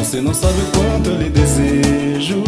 Você não sabe o quanto eu lhe desejo.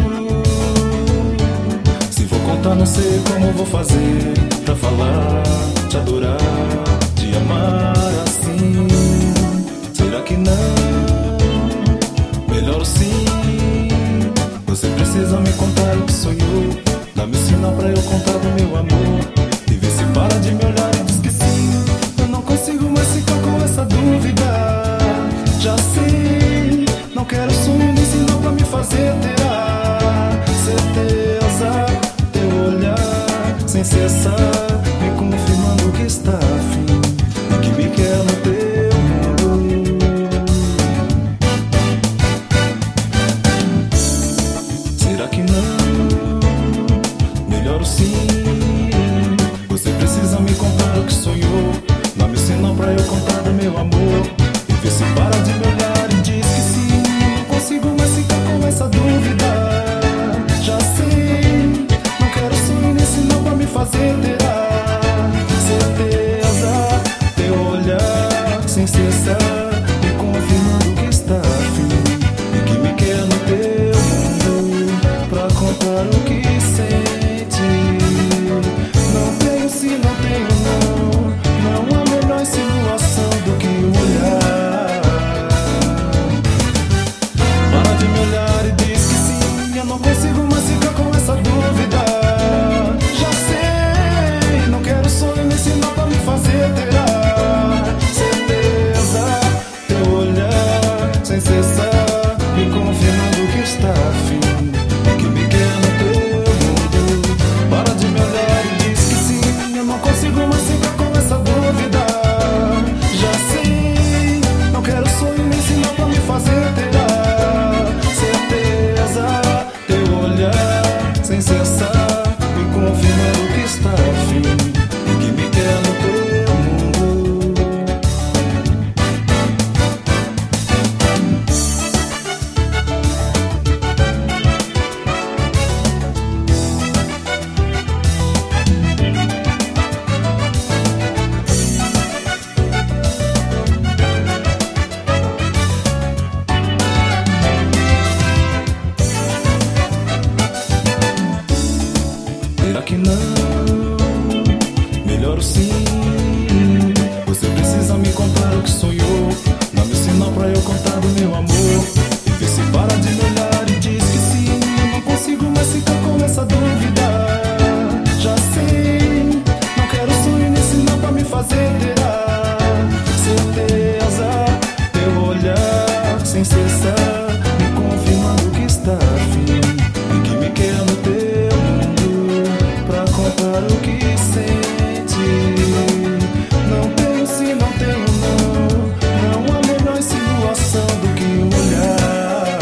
Se for contar, não sei como vou fazer pra falar, te adorar, te amar assim. Será que não? Melhor sim. Você precisa me contar o que sonhou. Dá-me um sinal pra eu contar do meu amor. E vê se para de me olhar e diz que sim. Eu não consigo mais ficar com essa dúvida. Já sei, não quero sonho nem sinal pra me fazer ter a certeza. Teu olhar sem cessar, me confirmando que está afim e que me quer no teu mundo. Será que não? Melhor sim. Você precisa me contar o que sonhou. Dá-me um sinal pra eu contar do meu amor. E vê se para de me olhar e diz que sim. Não consigo mais ficar com essa dúvida. Já sei, não quero sonho nem sinal pra me fazer ter a certeza. Teu olhar sem cessar, me confirmando que está afim e que me quer no teu mundo, pra contar o que sente. Não tenho se não tenho não. Não há menor insinuação do que um olhar. Para de me olhar e diz que sim. Eu não consigo mais ficar com essa dúvida. Já sei, não quero sonho nem sinal pra me fazer ter a certeza. Teu olhar sem cessar, me confirmando que está afim e que me quer no teu mundo. Para de me olhar e diz que sim. Eu não consigo mais ficar com essa dúvida. Já sei, não quero sonho nem sinal pra me fazer ter a certeza. Teu olhar sem cessar, me confirmando que está afim e que me quer no teu mundo. Será que não? Melhor sim. Você precisa me contar o que sonhou. Dá-me um sinal pra eu contar do meu amor. E vê se para de me olhar e diz que sim. Eu não consigo mais ficar com essa dúvida. Já sei, não quero sonho nem sinal pra me fazer ter a certeza. Teu olhar sem cessar, me confirmando que está afim e que me quer no teu mundo, pra contar o que sente. Não tenho se não tenho não. Não há menor insinuação do que um olhar.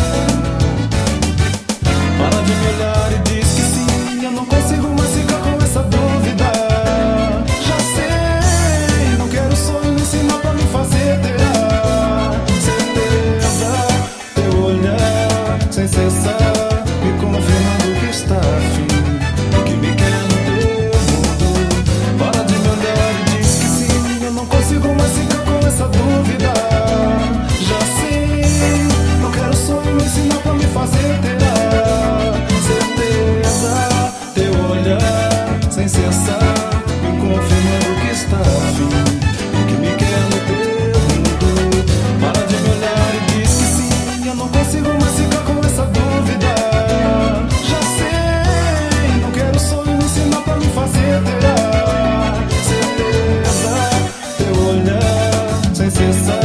Para de me olhar e diz que sim. Eu não consigo mais ficar com essa dúvida. Já sei, não quero sonho nem sinal pra me fazer ter a certeza. Teu olhar sem cessar, me confirmando que está afim e que me quer no teu mundo. Para de me olhar e diz que sim. Eu não consigo mais ficar com essa dúvida. Já sei, não quero sonho nem sinal pra me fazer ter a certeza. Teu olhar sem cessar, me confirmando que está afim e que me quer no teu mundo. Para de me olhar e diz que sim. Eu não consigo mais ficar com essa dúvida. Já sei, não quero sonho nem sinal pra me fazer ter a certeza. Teu olhar sem cessar,